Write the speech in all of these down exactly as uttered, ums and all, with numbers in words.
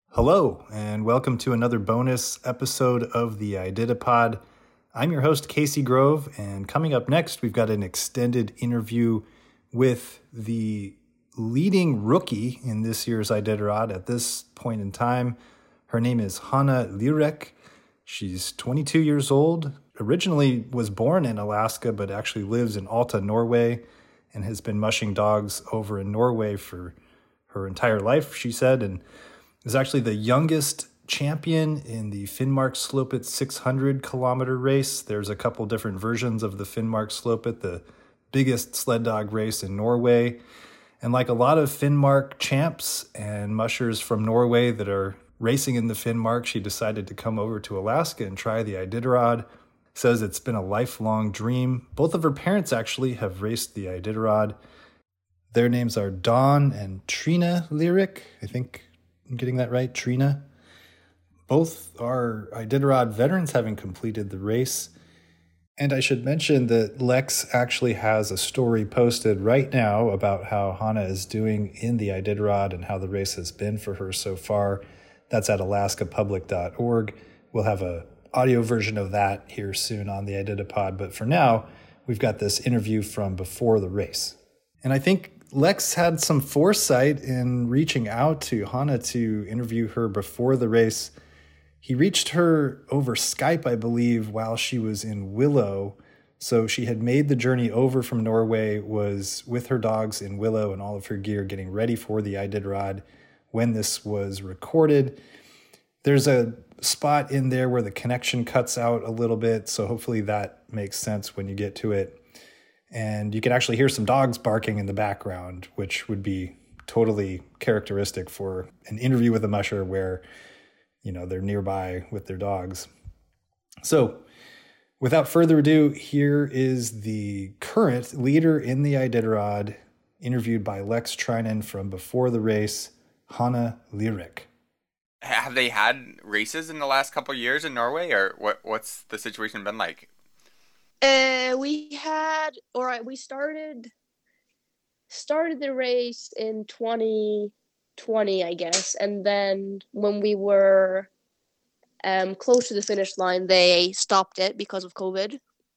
Hello, and welcome to another bonus episode of the IDITAPod. I'm your host, Casey Grove, and coming up next, we've got an extended interview with the leading rookie in this year's Iditarod at this point in time. Her name is Hanna Lyrek. She's twenty-two years old, originally was born in Alaska, but actually lives in Alta, Norway, and has been mushing dogs over in Norway for her entire life, she said, and is actually the youngest champion in the Finnmark Slopet six hundred kilometer race. There's a couple different versions of the Finnmark Slopet, the biggest sled dog race in Norway. And like a lot of Finnmark champs and mushers from Norway that are racing in the Finnmark, she decided to come over to Alaska and try the Iditarod. Says it's been a lifelong dream. Both of her parents actually have raced the Iditarod. Their names are Dawn and Trina Lyrek, I think. I'm getting that right, Trina. Both are Iditarod veterans, having completed the race. And I should mention that Lex actually has a story posted right now about how Hanna is doing in the Iditarod and how the race has been for her so far. That's at alaska public dot org. We'll have an audio version of that here soon on the IDITAPod. But for now, we've got this interview from before the race. And I think Lex had some foresight in reaching out to Hanna to interview her before the race. He reached her over Skype, I believe, while she was in Willow. So she had made the journey over from Norway, was with her dogs in Willow and all of her gear getting ready for the Iditarod when this was recorded. There's a spot in there where the connection cuts out a little bit, so hopefully that makes sense when you get to it. And you can actually hear some dogs barking in the background, which would be totally characteristic for an interview with a musher where, you know, they're nearby with their dogs. So without further ado, here is the current leader in the Iditarod, interviewed by Lex Trinan from before the race, Hanna Lyrek. Have they had races in the last couple of years in Norway, or what? What's the situation been like? Uh, we had, or we started, started the race in twenty twenty, I guess. And then when we were um, close to the finish line, they stopped it because of COVID.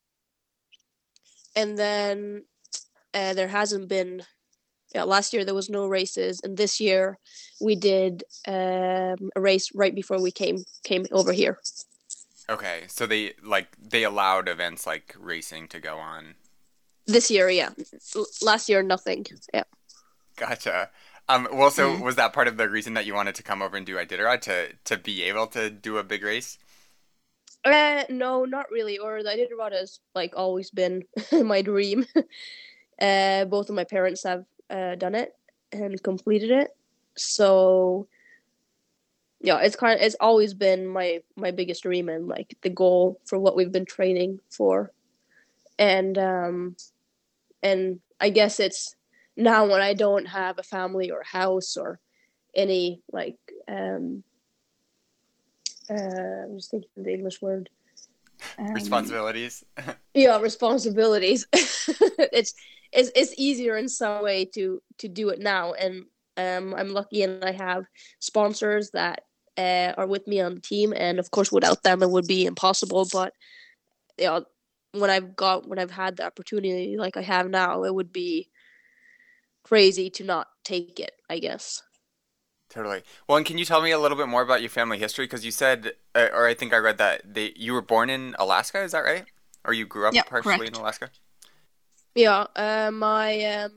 And then uh, there hasn't been, yeah, last year there was no races. And this year we did um, a race right before we came came over here. Okay, so they like they allowed events like racing to go on. This year, yeah. L- last year, nothing. Yeah. Gotcha. Um. Well, so Mm. was that part of the reason that you wanted to come over and do Iditarod to to be able to do a big race? Uh, no, not really. Or the Iditarod has like always been my dream. uh, both of my parents have uh, done it and completed it. So yeah, it's kind of it's always been my my biggest dream and like the goal for what we've been training for. And um and I guess it's now when I don't have a family or house or any like um uh I'm just thinking of the English word. Um, Responsibilities. yeah, responsibilities. it's it's it's easier in some way to to do it now, and um I'm lucky and I have sponsors that uh, are with me on the team, and of course without them it would be impossible. But yeah, when I've got when I've had the opportunity like I have now, it would be crazy to not take it, I guess. Totally. Well, and can you tell me a little bit more about your family history? Because you said, uh, or I think I read that they you were born in Alaska. Is that right? Or you grew up Yeah, partially correct. in Alaska? Yeah, uh, my um,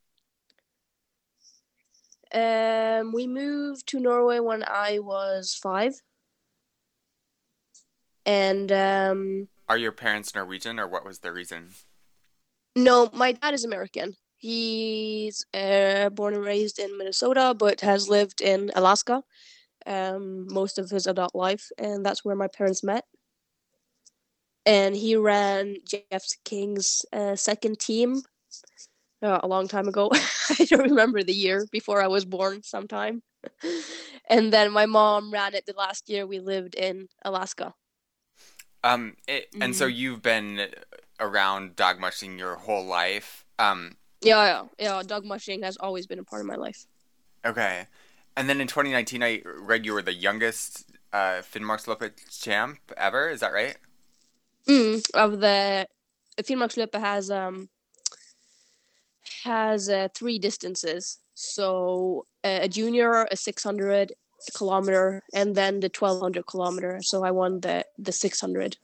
um, we moved to Norway when I was five, and um, Are your parents Norwegian, or what was the reason? no, my dad is American. He's uh, born and raised in Minnesota, but has lived in Alaska um, most of his adult life, and that's where my parents met. And he ran Jeff King's uh, second team uh, a long time ago. I don't remember the year, before I was born sometime. And then my mom ran it the last year we lived in Alaska. Um, it, and so Mm. you've been around dog mushing your whole life. Um, Yeah, yeah, yeah. Dog mushing has always been a part of my life. okay. And then in twenty nineteen, I read you were the youngest uh, Finnmarksløpet champ ever. Is that right? Mm, of the Finnmarksløpet has um has uh, three distances. So uh, a junior, a six hundred kilometer, and then the twelve hundred kilometer. So I won the the six hundred.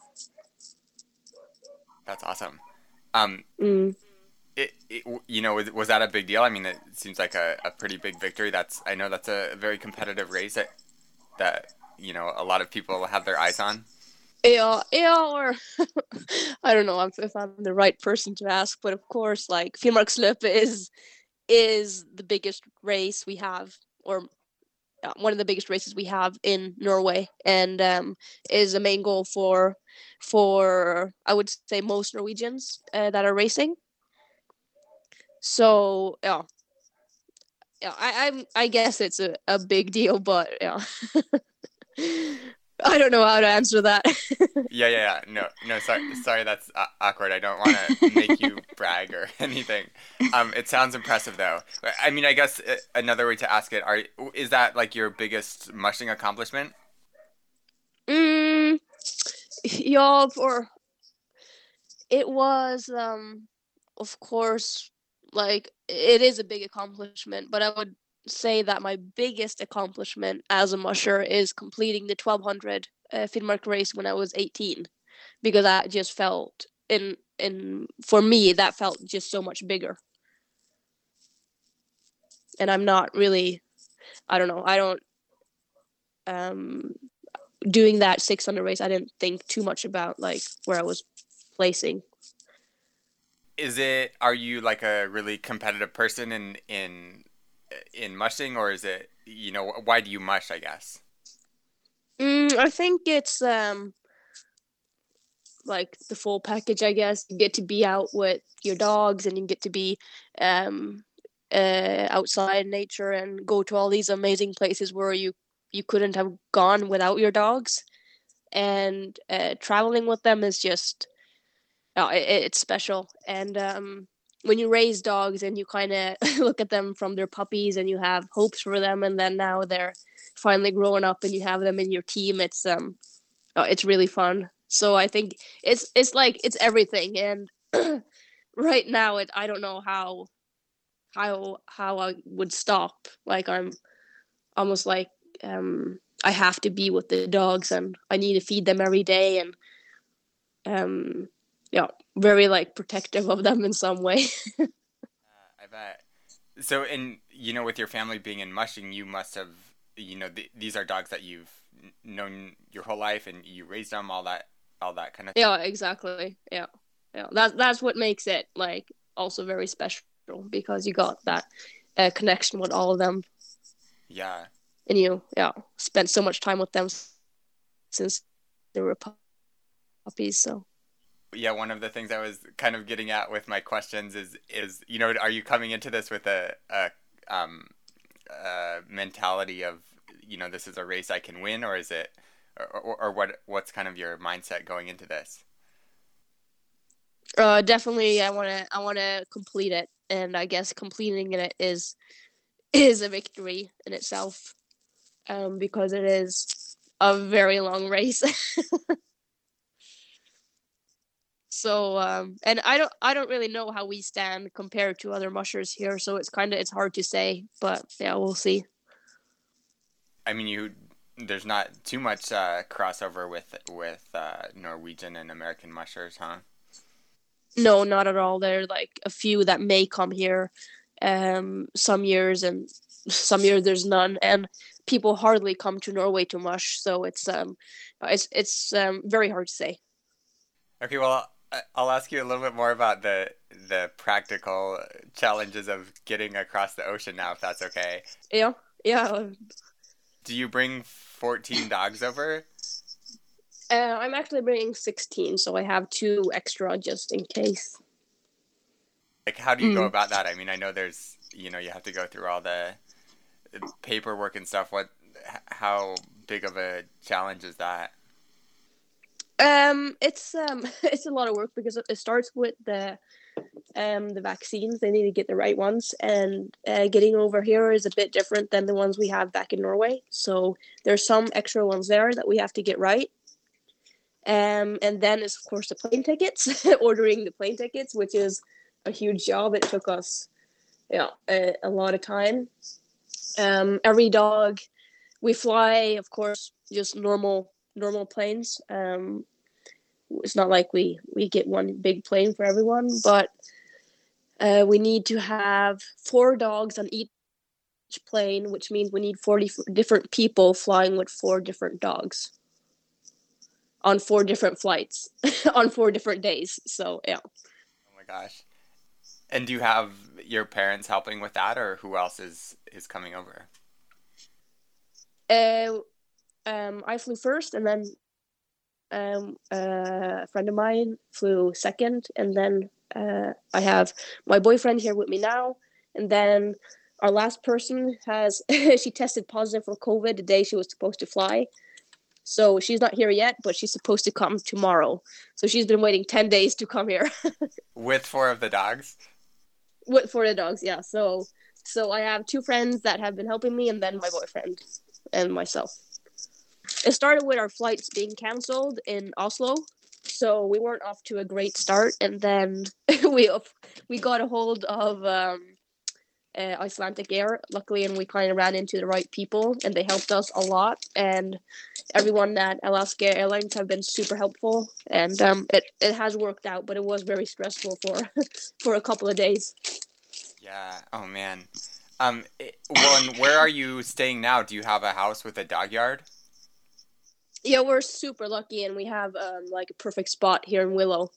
That's awesome. Um, Mm. it, it you know was, was that a big deal? I mean, it seems like a, a pretty big victory. That's I know that's a very competitive race that that you know a lot of people have their eyes on. Yeah, yeah, or I don't know if I'm the right person to ask, but of course, like Finnmarksløpet is is the biggest race we have, or uh, one of the biggest races we have in Norway, and um, is a main goal for for I would say most Norwegians uh, that are racing. So yeah, yeah, I I'm, I guess it's a, a big deal, but yeah. I don't know how to answer that. Yeah, yeah, yeah. No, no. Sorry, sorry. That's uh, awkward. I don't want to make you brag or anything. Um, it sounds impressive, though. I mean, I guess uh, another way to ask it: Are is that like your biggest mushing accomplishment? Mm, yeah, for it was um, of course, like it is a big accomplishment, but I would say that my biggest accomplishment as a musher is completing the twelve hundred uh, Finnmark race when I was eighteen, because I just felt in in for me that felt just so much bigger. And I'm not really, I don't know, I don't um doing that six hundred race, I didn't think too much about like where I was placing. Is it? Are you like a really competitive person in in in mushing, or is it? You know, why do you mush? I guess. Mm, I think it's um like the full package. I guess you get to be out with your dogs, and you get to be um uh outside in nature and go to all these amazing places where you you couldn't have gone without your dogs. And uh, traveling with them is just oh, it, it's special. And um, when you raise dogs and you kind of look at them from their puppies and you have hopes for them, and then now they're finally growing up and you have them in your team, it's um, oh, it's really fun. So I think it's it's like it's everything. And right now, it I don't know how how how I would stop. Like I'm almost like um, I have to be with the dogs and I need to feed them every day, and um, yeah, very like protective of them in some way. Uh, I bet. So, in you know, with your family being in mushing, you must have you know th- these are dogs that you've known your whole life, and you raised them, all that, all that kind of. Yeah, exactly. Yeah, yeah. That's that's what makes it like also very special, because you got that uh, connection with all of them. Yeah. And you, yeah, spent so much time with them since they were puppies. So. Yeah, one of the things I was kind of getting at with my questions is is you know, are you coming into this with a a um a mentality of, you know, this is a race I can win, or is it, or or, or what what's kind of your mindset going into this? Uh, definitely, I want to I want to complete it, and I guess completing it is is a victory in itself, um, because it is a very long race. So um, and I don't I don't really know how we stand compared to other mushers here, so it's kind of it's hard to say, but yeah, we'll see. I mean, you there's not too much uh, crossover with with uh, Norwegian and American mushers, huh? No, not at all. There are like a few that may come here um, some years, and some years there's none, and people hardly come to Norway to mush. So it's um, it's it's um, very hard to say. Okay, well, I- I'll ask you a little bit more about the the practical challenges of getting across the ocean now, if that's okay. Yeah, yeah. Do you bring fourteen dogs over? Uh, I'm actually bringing sixteen, so I have two extra just in case. Like, how do you go Mm. about that? I mean, I know there's, you know, you have to go through all the paperwork and stuff. What, h- how big of a challenge is that? Um, it's um, it's a lot of work because it starts with the um, the vaccines. They need to get the right ones, and uh, getting over here is a bit different than the ones we have back in Norway. So there's some extra ones there that we have to get right. Um, and then is of course the plane tickets, ordering the plane tickets, which is a huge job. It took us, yeah, a, a lot of time. Um, every dog, we fly, of course, just normal normal planes. Um, it's not like we we get one big plane for everyone, but uh, we need to have four dogs on each plane, which means we need forty different people flying with four different dogs on four different flights on four different days. So yeah. Oh my gosh. And do you have your parents helping with that, or who else is is coming over? Uh, um, I flew first, and then um, uh, a friend of mine flew second, and then uh, I have my boyfriend here with me now, and then our last person has she tested positive for COVID the day she was supposed to fly. So she's not here yet, but she's supposed to come tomorrow. So she's been waiting ten days to come here. With four of the dogs? With for the dogs, yeah. So so I have two friends that have been helping me, and then my boyfriend and myself. It started with our flights being canceled in Oslo. So we weren't off to a great start, and then we we got a hold of um, uh, Icelandic Air, luckily, and we kind of ran into the right people, and they helped us a lot. And everyone at Alaska Airlines have been super helpful, and um, it, it has worked out, but it was very stressful for for a couple of days. Yeah. Oh man. Um. It, well, and where are you staying now? Do you have a house with a dog yard? Yeah, we're super lucky, and we have um like a perfect spot here in Willow.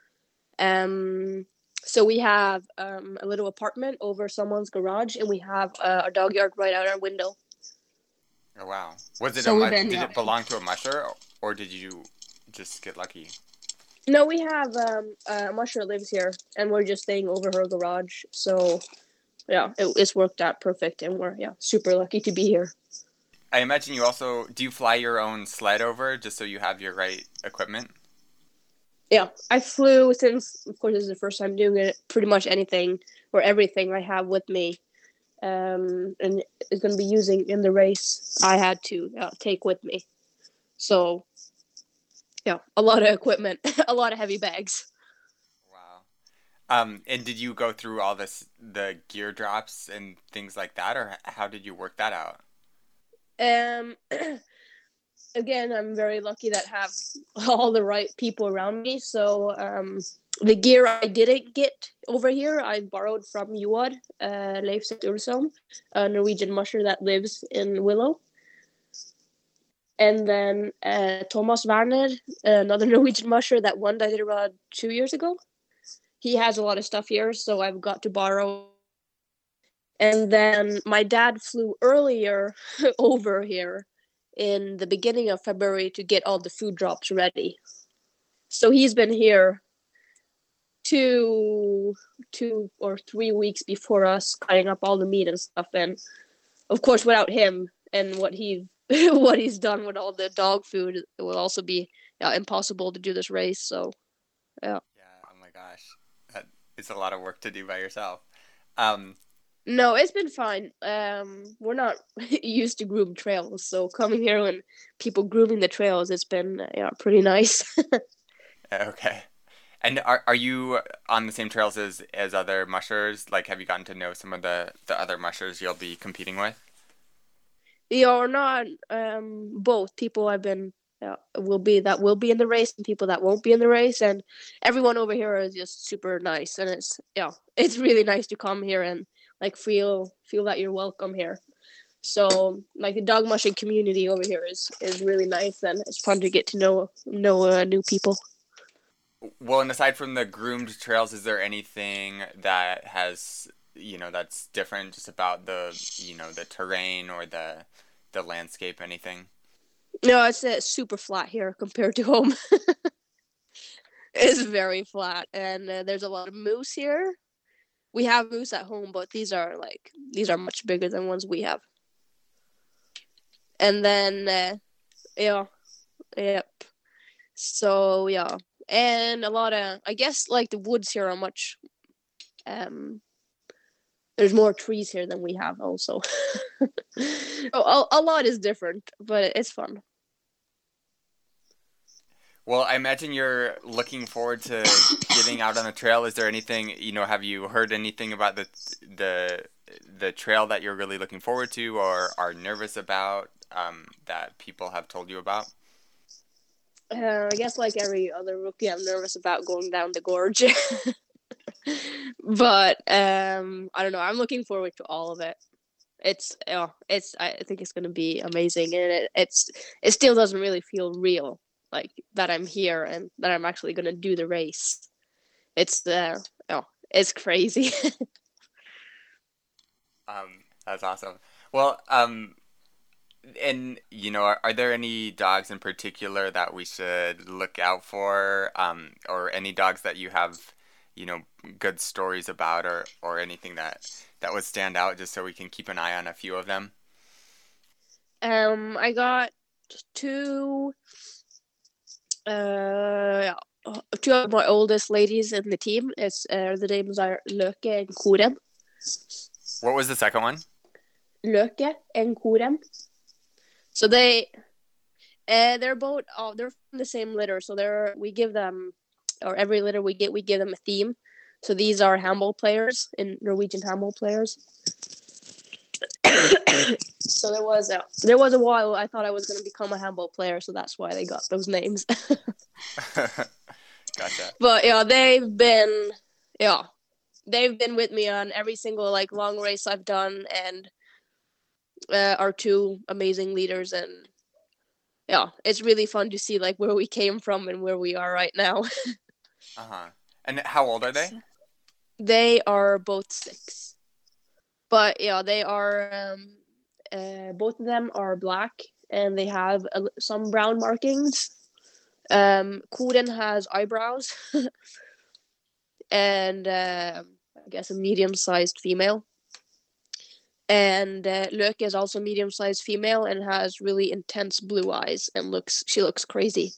Um. So we have um, a little apartment over someone's garage, and we have uh, a dog yard right out our window. Oh wow! Was it So a we've mu- been, did yeah. it belong to a musher, or did you just get lucky? No, we have um, uh, a musher lives here, and we're just staying over her garage. So yeah, it, it's worked out perfect, and we're yeah super lucky to be here. I imagine you also do you fly your own sled over just so you have your right equipment? Yeah, I flew since, of course, this is the first time doing it. Pretty much anything or everything I have with me, um, and is going to be using in the race. I had to uh, take with me. So, yeah, a lot of equipment, a lot of heavy bags. Wow. Um, and did you go through all this the gear drops and things like that, or how did you work that out? Um, again, I'm very lucky that I have all the right people around me. So um, the gear I didn't get over here, I borrowed from Joar, uh, Leif Ulsson, a Norwegian musher that lives in Willow. And then uh, Thomas Werner, another Norwegian musher that won Iditarod two years ago. He has a lot of stuff here, so I've got to borrow. And then my dad flew earlier over here in the beginning of February to get all the food drops ready. So he's been here two, two or three weeks before us, cutting up all the meat and stuff. And of course, without him and what he what he's done with all the dog food, it will also be yeah, impossible to do this race. So, yeah. Yeah. Oh my gosh, that it's a lot of work to do by yourself. Um. No, it's been fine. Um, we're not used to groomed trails, so coming here and people grooming the trails, it's been yeah pretty nice. Okay. And are are you on the same trails as as other mushers? Like, have you gotten to know some of the the other mushers you'll be competing with? Yeah, or not. Um, both people I've been yeah, will be that will be in the race, and people that won't be in the race, and everyone over here is just super nice, and it's yeah, it's really nice to come here and like feel feel that you're welcome here. So like the dog mushing community over here is is really nice, and it's fun to get to know know uh, new people. Well, and aside from the groomed trails, is there anything that has, you know, that's different just about the, you know, the terrain or the the landscape, anything? No, it's uh, super flat here compared to home. It's very flat, and uh, there's a lot of moose here. We have moose at home, but these are like these are much bigger than ones we have. And then, uh, yeah, yep. So yeah, and a lot of I guess like the woods here are much Um, there's more trees here than we have also. oh, a, a lot is different, but it's fun. Well, I imagine you're looking forward to getting out on the trail. Is there anything, you know, have you heard anything about the the the trail that you're really looking forward to or are nervous about um, that people have told you about? Uh, I guess like every other rookie, I'm nervous about going down the gorge. But um, I don't know. I'm looking forward to all of it. It's oh, it's I think it's gonna be amazing, and it, it's it still doesn't really feel real, like that I'm here and that I'm actually gonna do the race. It's uh oh, it's crazy. um, that's awesome. Well, um, and you know, are, are there any dogs in particular that we should look out for, um, or any dogs that you have, you know, good stories about, or or anything that that would stand out, just so we can keep an eye on a few of them? Um, I got two, uh, two of my oldest ladies in the team. It's uh, the names are Løke and Koren. What was the second one? Løke and Koren. So they, uh, they're both, oh, they're from the same litter. So they're we give them, or every litter we get, we give them a theme. So these are handball players, in Norwegian handball players. So there was a there was a while I thought I was going to become a handball player, so that's why they got those names. Gotcha. But yeah, they've been yeah, they've been with me on every single like long race I've done, and uh, are two amazing leaders, and yeah, it's really fun to see like where we came from and where we are right now. Uh huh. And how old are they? They are both six. But yeah, they are, um, uh, both of them are black, and they have uh, some brown markings. Um, Koren has eyebrows, and uh, I guess a medium-sized female. And uh, Løke is also medium-sized female and has really intense blue eyes, and looks she looks crazy.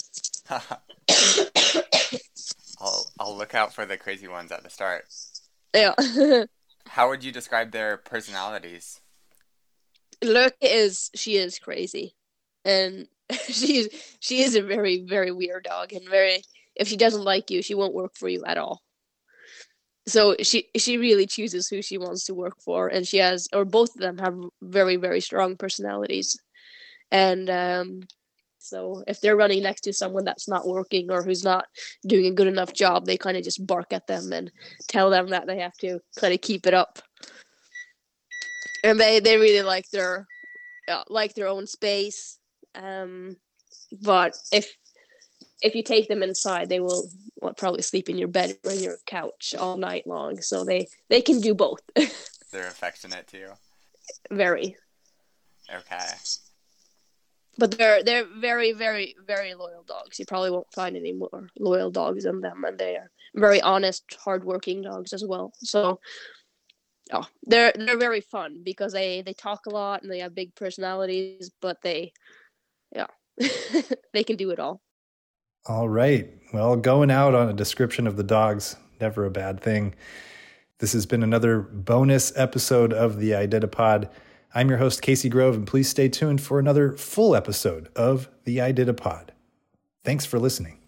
I'll I'll look out for the crazy ones at the start. Yeah. How would you describe their personalities? Løke is she is crazy, and she's she is a very very weird dog, and very if she doesn't like you, she won't work for you at all. So she she really chooses who she wants to work for, and she has or both of them have very very strong personalities, and um, so if they're running next to someone that's not working or who's not doing a good enough job, they kind of just bark at them and tell them that they have to kind of keep it up. And they, they really like their uh, like their own space. Um, but if if you take them inside, they will well, probably sleep in your bed or in your couch all night long. So they, they can do both. They're affectionate too. Very. Okay. But they're they're very, very, very loyal dogs. You probably won't find any more loyal dogs than them, and they are very honest, hardworking dogs as well. So, oh, they're they're very fun because they, they talk a lot and they have big personalities, but they, yeah, they can do it all. All right. Well, going out on a description of the dogs, never a bad thing. This has been another bonus episode of the IDITAPod. I'm your host, Casey Grove, and please stay tuned for another full episode of the IDITAPod. Thanks for listening.